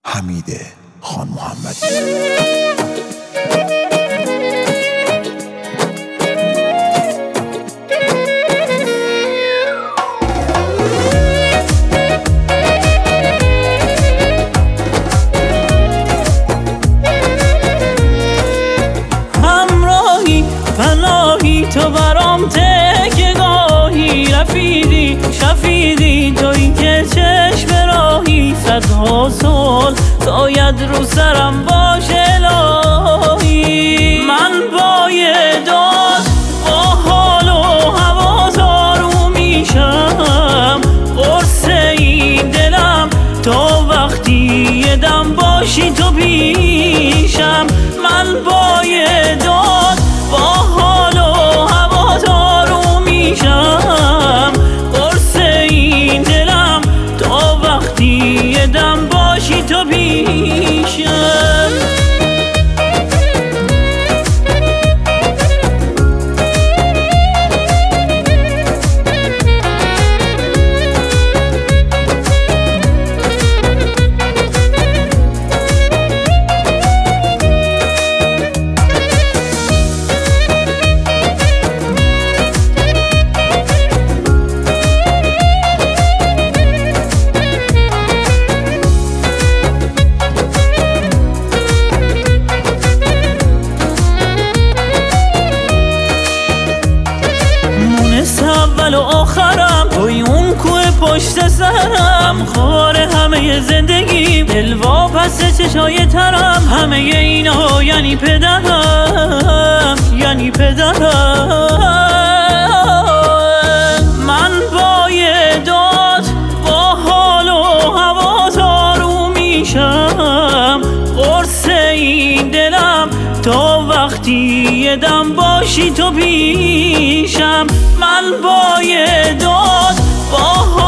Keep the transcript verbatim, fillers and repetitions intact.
حمید خان محمدی. تو برام تکه گاهی، رفیقی شفیقی تویی که چشم راهی، صدها سال باید رو سرم باشه الهی. من باید داد با حال و هوا آروم میشم، قرص این دلم تا وقتی دم باشی تو پیشم. من باید داد با حال و دم باشی تو پیشم. اول و آخرم توی اون کوه پشت سرم، خار همه زندگیم دلوا پس چشای ترم. همه اینا یعنی پدرم، یعنی پدرم. من باید داد با حال و هوا آروم میشم، قرص این دلم تا وقتی دم باشی تو پیشم. من باید داد با